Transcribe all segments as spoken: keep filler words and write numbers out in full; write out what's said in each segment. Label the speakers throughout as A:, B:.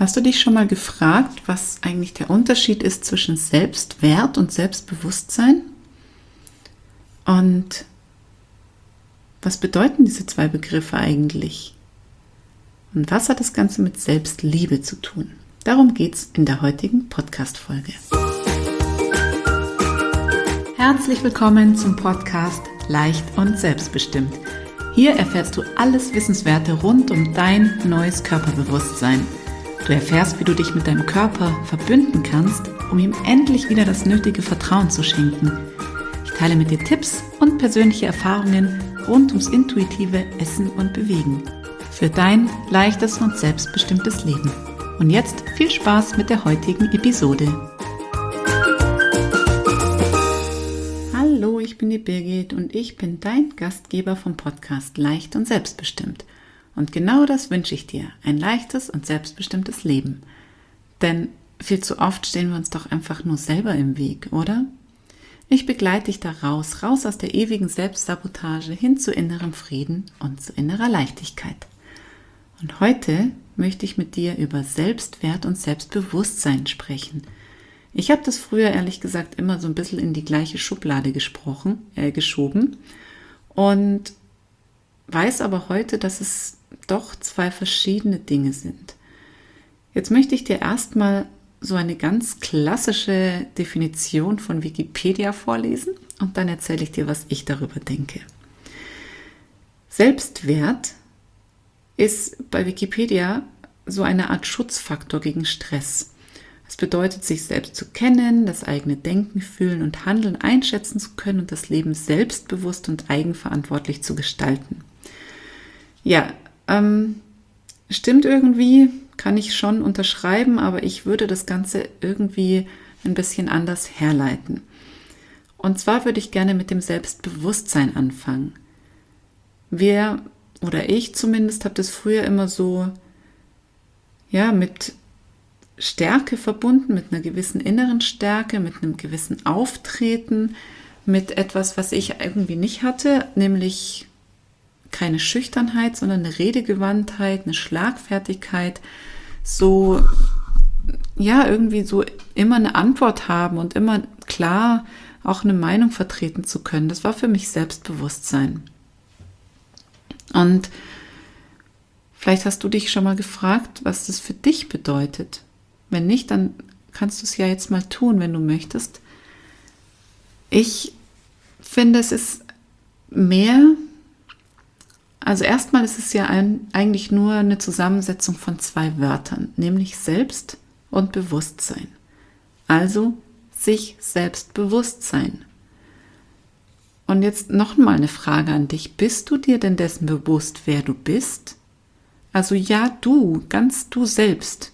A: Hast du dich schon mal gefragt, was eigentlich der Unterschied ist zwischen Selbstwert und Selbstbewusstsein? Und was bedeuten diese zwei Begriffe eigentlich? Und was hat das Ganze mit Selbstliebe zu tun? Darum geht es in der heutigen Podcast-Folge. Herzlich willkommen zum Podcast Leicht und Selbstbestimmt. Hier erfährst du alles Wissenswerte rund um dein neues Körperbewusstsein. Du erfährst, wie du dich mit deinem Körper verbünden kannst, um ihm endlich wieder das nötige Vertrauen zu schenken. Ich teile mit dir Tipps und persönliche Erfahrungen rund ums intuitive Essen und Bewegen für dein leichtes und selbstbestimmtes Leben. Und jetzt viel Spaß mit der heutigen Episode. Hallo, ich bin die Birgit und ich bin dein Gastgeber vom Podcast Leicht und Selbstbestimmt. Und genau das wünsche ich dir, ein leichtes und selbstbestimmtes Leben. Denn viel zu oft stehen wir uns doch einfach nur selber im Weg, oder? Ich begleite dich da raus, raus aus der ewigen Selbstsabotage hin zu innerem Frieden und zu innerer Leichtigkeit. Und heute möchte ich mit dir über Selbstwert und Selbstbewusstsein sprechen. Ich habe das früher ehrlich gesagt immer so ein bisschen in die gleiche Schublade gesprochen, äh, geschoben und weiß aber heute, dass es doch zwei verschiedene Dinge sind. Jetzt möchte ich dir erstmal so eine ganz klassische Definition von Wikipedia vorlesen und dann erzähle ich dir, was ich darüber denke. Selbstwert ist bei Wikipedia so eine Art Schutzfaktor gegen Stress. Es bedeutet, sich selbst zu kennen, das eigene Denken, Fühlen und Handeln einschätzen zu können und das Leben selbstbewusst und eigenverantwortlich zu gestalten. Ja, ähm, stimmt irgendwie, kann ich schon unterschreiben, aber ich würde das Ganze irgendwie ein bisschen anders herleiten. Und zwar würde ich gerne mit dem Selbstbewusstsein anfangen. Wir, oder ich zumindest, habe das früher immer so, ja, mit Stärke verbunden, mit einer gewissen inneren Stärke, mit einem gewissen Auftreten, mit etwas, was ich irgendwie nicht hatte, nämlich keine Schüchternheit, sondern eine Redegewandtheit, eine Schlagfertigkeit, so, ja, irgendwie so immer eine Antwort haben und immer klar auch eine Meinung vertreten zu können. Das war für mich Selbstbewusstsein. Und vielleicht hast du dich schon mal gefragt, was das für dich bedeutet. Wenn nicht, dann kannst du es ja jetzt mal tun, wenn du möchtest. Ich finde, es ist mehr, also erstmal ist es ja ein, eigentlich nur eine Zusammensetzung von zwei Wörtern, nämlich Selbst und Bewusstsein. Also sich selbst bewusst sein. Und jetzt noch mal eine Frage an dich. Bist du dir denn dessen bewusst, wer du bist? Also ja, du, ganz du selbst.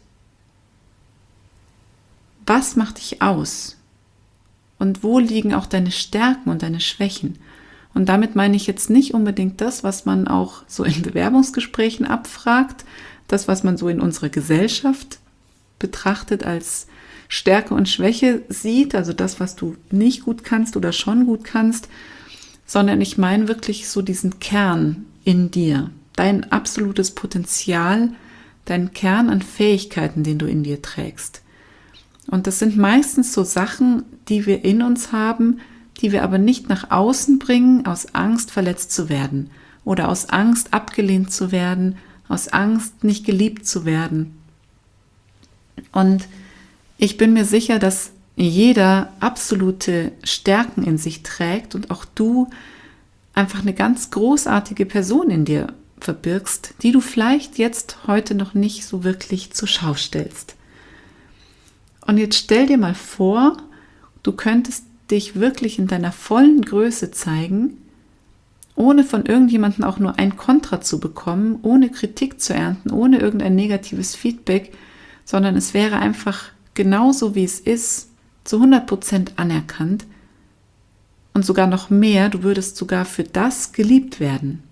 A: Was macht dich aus? Und wo liegen auch deine Stärken und deine Schwächen? Und damit meine ich jetzt nicht unbedingt das, was man auch so in Bewerbungsgesprächen abfragt, das, was man so in unserer Gesellschaft betrachtet als Stärke und Schwäche sieht, also das, was du nicht gut kannst oder schon gut kannst, sondern ich meine wirklich so diesen Kern in dir, dein absolutes Potenzial, dein Kern an Fähigkeiten, den du in dir trägst. Und das sind meistens so Sachen, die wir in uns haben, die wir aber nicht nach außen bringen, aus Angst verletzt zu werden oder aus Angst abgelehnt zu werden, aus Angst nicht geliebt zu werden. Und ich bin mir sicher, dass jeder absolute Stärken in sich trägt und auch du einfach eine ganz großartige Person in dir verbirgst, die du vielleicht jetzt heute noch nicht so wirklich zur Schau stellst. Und jetzt stell dir mal vor, du könntest dich wirklich in deiner vollen Größe zeigen, ohne von irgendjemandem auch nur ein Kontra zu bekommen, ohne Kritik zu ernten, ohne irgendein negatives Feedback, sondern es wäre einfach genauso, wie es ist, zu hundert Prozent anerkannt und sogar noch mehr, du würdest sogar für das geliebt werden.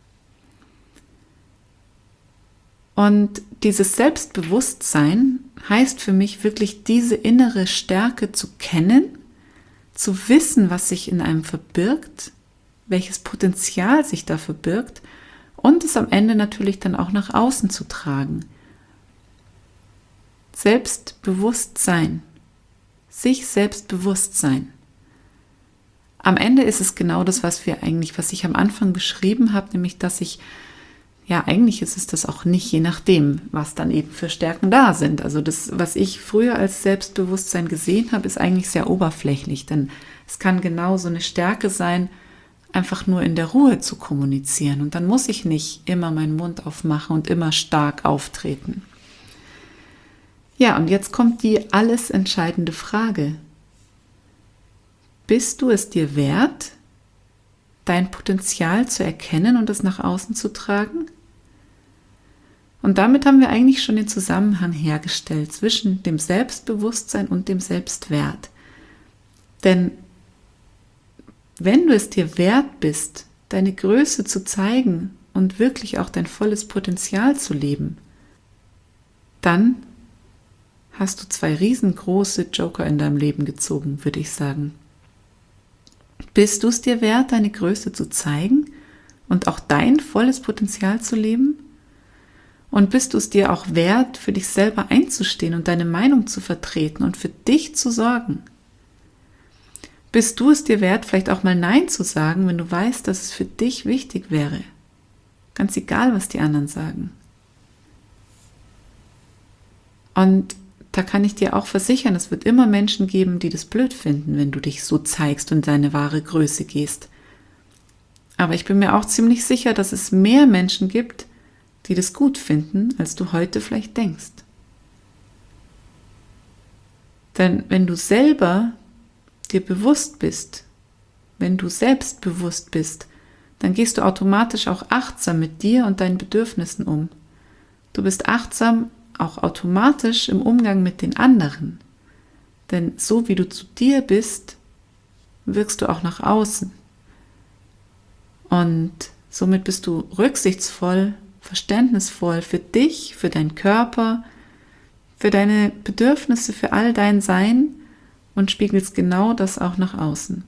A: Und dieses Selbstbewusstsein heißt für mich wirklich, diese innere Stärke zu kennen, zu wissen, was sich in einem verbirgt, welches Potenzial sich da verbirgt und es am Ende natürlich dann auch nach außen zu tragen. Selbstbewusstsein, sich selbstbewusst sein. Am Ende ist es genau das, was wir eigentlich, was ich am Anfang beschrieben habe, nämlich, dass ich, ja, eigentlich ist es das auch nicht, je nachdem, was dann eben für Stärken da sind. Also das, was ich früher als Selbstbewusstsein gesehen habe, ist eigentlich sehr oberflächlich, denn es kann genau so eine Stärke sein, einfach nur in der Ruhe zu kommunizieren. Und dann muss ich nicht immer meinen Mund aufmachen und immer stark auftreten. Ja, und jetzt kommt die alles entscheidende Frage. Bist du es dir wert, dein Potenzial zu erkennen und es nach außen zu tragen? Und damit haben wir eigentlich schon den Zusammenhang hergestellt zwischen dem Selbstbewusstsein und dem Selbstwert. Denn wenn du es dir wert bist, deine Größe zu zeigen und wirklich auch dein volles Potenzial zu leben, dann hast du zwei riesengroße Joker in deinem Leben gezogen, würde ich sagen. Bist du es dir wert, deine Größe zu zeigen und auch dein volles Potenzial zu leben? Und bist du es dir auch wert, für dich selber einzustehen und deine Meinung zu vertreten und für dich zu sorgen? Bist du es dir wert, vielleicht auch mal Nein zu sagen, wenn du weißt, dass es für dich wichtig wäre? Ganz egal, was die anderen sagen. Und da kann ich dir auch versichern, es wird immer Menschen geben, die das blöd finden, wenn du dich so zeigst und deine wahre Größe gehst. Aber ich bin mir auch ziemlich sicher, dass es mehr Menschen gibt, die das gut finden, als du heute vielleicht denkst. Denn wenn du selber dir bewusst bist, wenn du selbstbewusst bist, dann gehst du automatisch auch achtsam mit dir und deinen Bedürfnissen um. Du bist achtsam auch automatisch im Umgang mit den anderen. Denn so wie du zu dir bist, wirkst du auch nach außen. Und somit bist du rücksichtsvoll, verständnisvoll für dich, für deinen Körper, für deine Bedürfnisse, für all dein Sein und spiegelst genau das auch nach außen.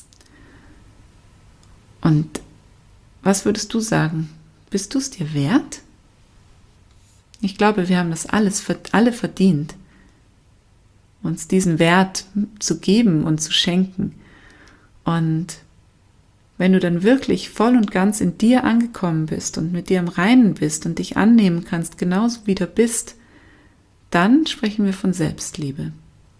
A: Und was würdest du sagen? Bist du es dir wert? Ich glaube, wir haben das alles, alle verdient, uns diesen Wert zu geben und zu schenken. Und wenn du dann wirklich voll und ganz in dir angekommen bist und mit dir im Reinen bist und dich annehmen kannst, genauso wie du bist, dann sprechen wir von Selbstliebe.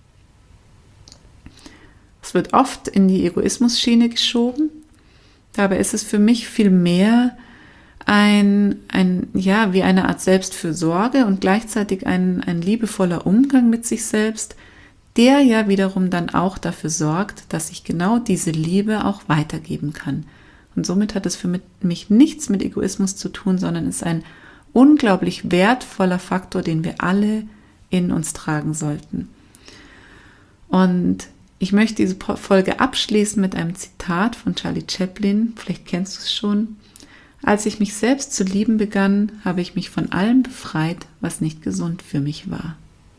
A: Es wird oft in die Egoismus-Schiene geschoben, dabei ist es für mich viel mehr ein, ein, ja, wie eine Art Selbstfürsorge und gleichzeitig ein, ein liebevoller Umgang mit sich selbst, der ja wiederum dann auch dafür sorgt, dass ich genau diese Liebe auch weitergeben kann. Und somit hat es für mich nichts mit Egoismus zu tun, sondern ist ein unglaublich wertvoller Faktor, den wir alle in uns tragen sollten. Und ich möchte diese Folge abschließen mit einem Zitat von Charlie Chaplin, vielleicht kennst du es schon. Als ich mich selbst zu lieben begann, habe ich mich von allem befreit, was nicht gesund für mich war.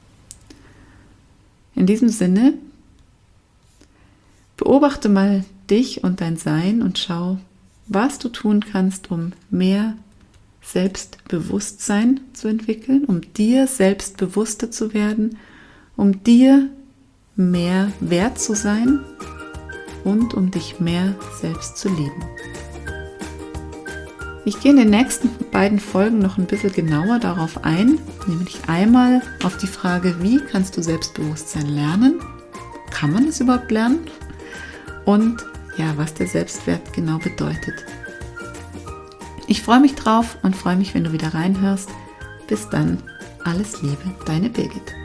A: In diesem Sinne, beobachte mal dich und dein Sein und schau, was du tun kannst, um mehr Selbstbewusstsein zu entwickeln, um dir selbstbewusster zu werden, um dir mehr wert zu sein und um dich mehr selbst zu lieben. Ich gehe in den nächsten beiden Folgen noch ein bisschen genauer darauf ein, nämlich einmal auf die Frage, wie kannst du Selbstbewusstsein lernen? Kann man es überhaupt lernen? Und ja, was der Selbstwert genau bedeutet. Ich freue mich drauf und freue mich, wenn du wieder reinhörst. Bis dann, alles Liebe, deine Birgit.